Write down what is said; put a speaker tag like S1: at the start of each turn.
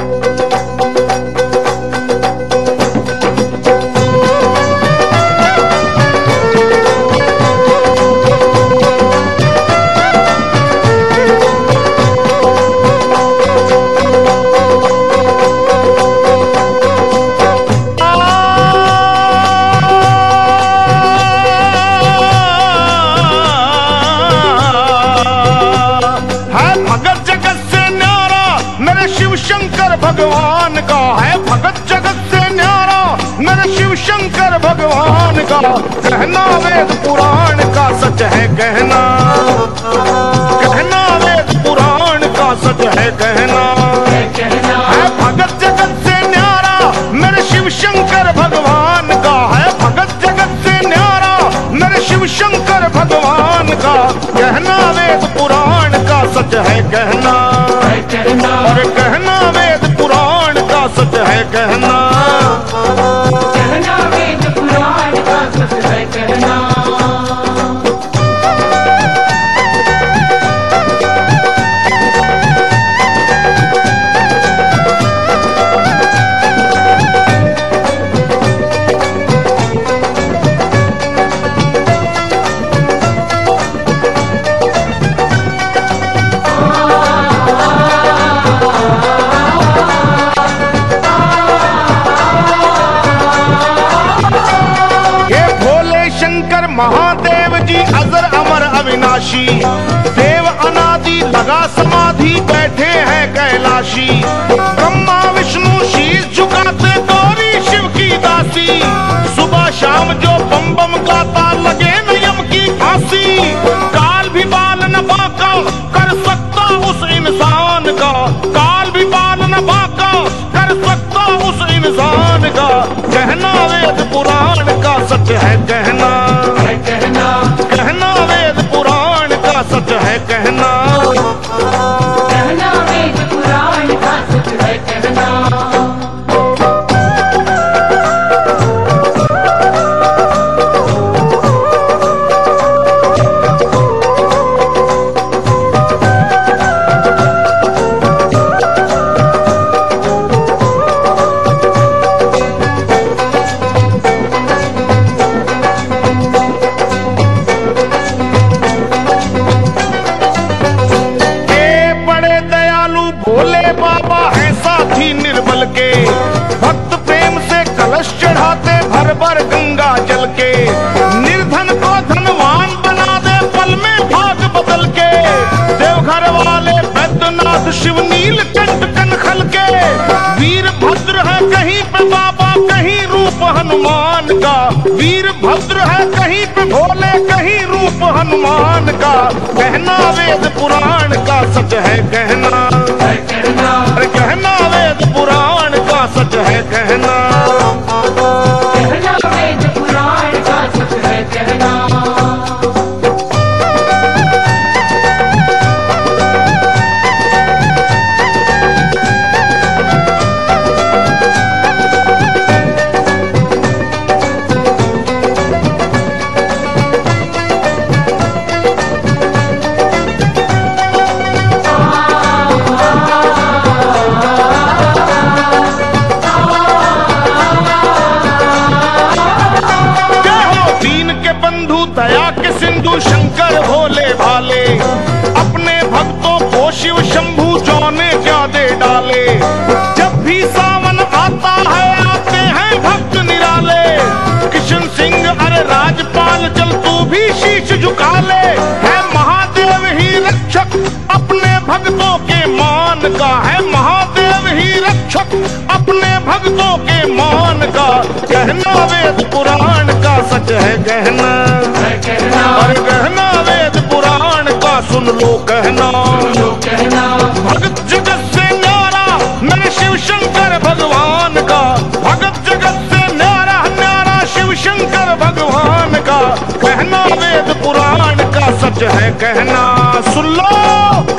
S1: भगवान का है भगत जगत से न्यारा मेरे शिव शंकर भगवान का। कहना वेद पुराण का सच है कहना, कहना वेद पुराण का सच है कहना। है भगत जगत से न्यारा मेरे शिव शंकर भगवान का, है भगत जगत से न्यारा मेरे शिव शंकर भगवान का। कहना वेद पुराण का सच है कहना, और कहना वेद पुराण का सच है कहना।
S2: कहना वेद पुराण का सच है कहना।
S1: महादेव जी अजर अमर अविनाशी, देव अनादि लगा समाधि बैठे हैं कैलाशी। ब्रह्मा विष्णु शीश झुकाते गौरी शिव की दासी, सुबह शाम जो बम बम गाता लगे न यम की फांसी। काल भी बाल न बाका कर सकता उस इंसान का, काल भी बाल न बाका कर सकता उस इंसान का। कहना वेद पुराण का सच है कहना, कहना वेद पुराण का सच है कहना।
S2: कहना वेद पुराण का सच है कहना।
S1: भक्त प्रेम से कलश चढ़ाते भर भर गंगा जल के। निर्धन को धनवान बना दे पल में भाग बदल के। देवघर वाले बैद्यनाथ शिव नीलकंठ कनखल के। वीर भद्र है कहीं पे बाबा कहीं रूप हनुमान का, वीर भद्र है कहीं पे भोले कहीं रूप हनुमान का। कहना वेद पुराण का सच है कहना, कहना वेद पुराण का सच है कहना।
S2: कहना वेद पुराण का सच है कहना।
S1: दया के सिंधु शंकर भोले भाले, अपने भक्तों को शिव शंभू जौने क्या दे डाले। जब भी सावन आता है आते हैं भक्त निराले। किशन सिंह अरे राजपाल चल तू भी शीश झुका ले। है महादेव ही रक्षक अपने भक्तों के मान का, है महादेव ही रक्षक अपने भक्तों के मान का। कहना वेद पुराण का सच है कहना, और कहना वेद पुराण का सुन लो कहना। भगत जगत से न्यारा मेरे शिव शंकर भगवान का, भगत जगत से न्यारा न्यारा शिव शंकर भगवान का। कहना वेद पुराण का सच है कहना, सुन लो।